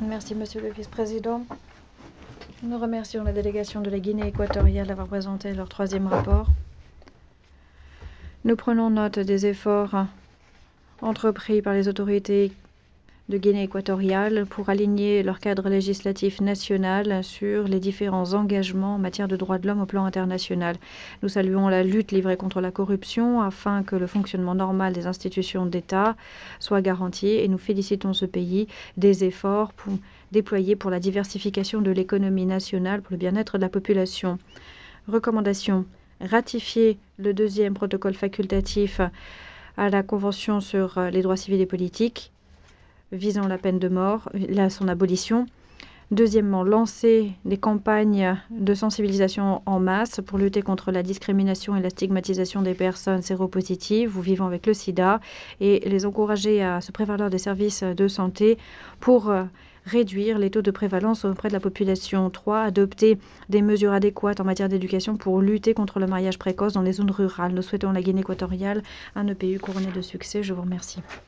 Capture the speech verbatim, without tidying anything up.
Merci, Monsieur le Vice-président. Nous remercions la délégation de la Guinée équatoriale d'avoir présenté leur troisième rapport. Nous prenons note des efforts entrepris par les autorités de Guinée équatoriale pour aligner leur cadre législatif national sur les différents engagements en matière de droits de l'homme au plan international. Nous saluons la lutte livrée contre la corruption afin que le fonctionnement normal des institutions d'État soit garanti et nous félicitons ce pays des efforts pour, déployés pour la diversification de l'économie nationale pour le bien-être de la population. Recommandation: ratifier le deuxième protocole facultatif à la Convention sur les droits civils et politiques visant la peine de mort, là, son abolition. Deuxièmement, lancer des campagnes de sensibilisation en masse pour lutter contre la discrimination et la stigmatisation des personnes séropositives ou vivant avec le sida et les encourager à se prévaloir des services de santé pour euh, réduire les taux de prévalence auprès de la population. Trois, adopter des mesures adéquates en matière d'éducation pour lutter contre le mariage précoce dans les zones rurales. Nous souhaitons à la Guinée équatoriale un E P U couronné de succès. Je vous remercie.